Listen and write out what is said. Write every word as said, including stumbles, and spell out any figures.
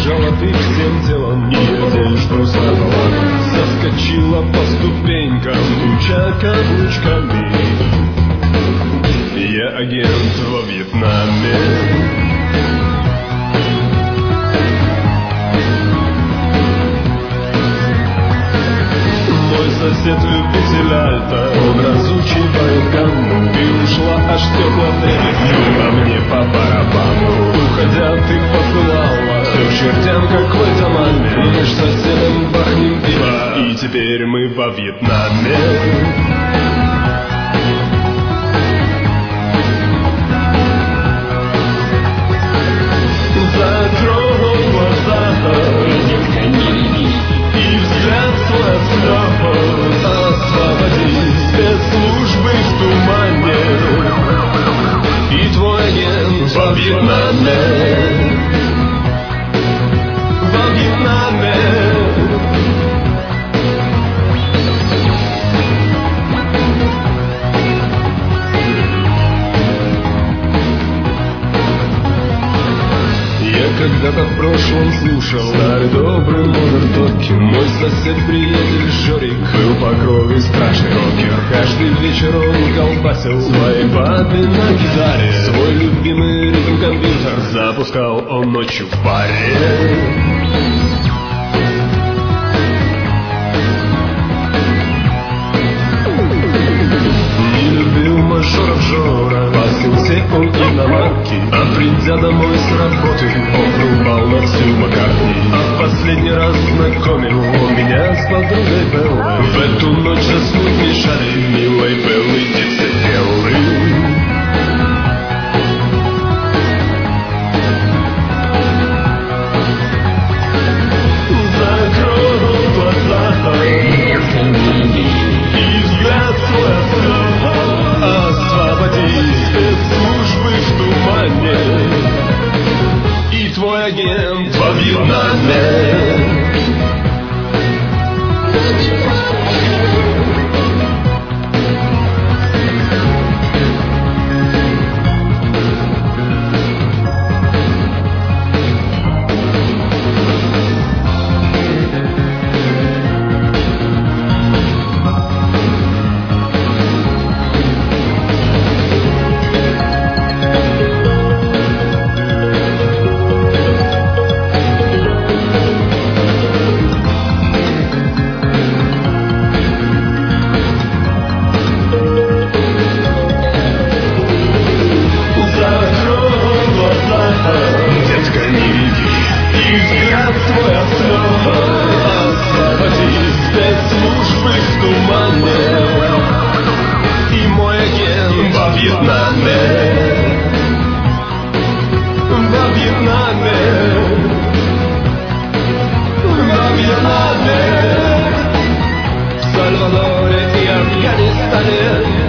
задрожала ты всем телом, и одежь прусовала соскочила по ступенькам, стуча каблучками. Я агент во Вьетнаме. Мой сосед любитель альта, он разучивает гамму. Ты ушла, аж стекла дребезги, а мне по барабану. Уходя, ты посылала все чертям какой-то маме. Лишь соседом бахнем пиво, и теперь мы во Вьетнаме. Во Вьетнаме, во Вьетнаме. Я когда-то в прошлом слушал старый добрый Модерн Токинг. Мой сосед-приятель Жорик был по крови страшный рокер. Каждый вечер он колбасил своей бабе на гитаре. Свой любимый ритм-компьютер запускал он ночью в баре. Мажоров Жора, пасился он и на марки, а придя домой с работы, он рубал на всю Маккартни. А последний раз знакомил он меня с подругой Беллой. В эту ночь заснуть мешали милой Беллы децибелы. Закрою глаза и взгляд свой оставь. Освободи спецслужбы в тумане, и твой агент во Вьетнаме. В Сальвадоре и Афганистане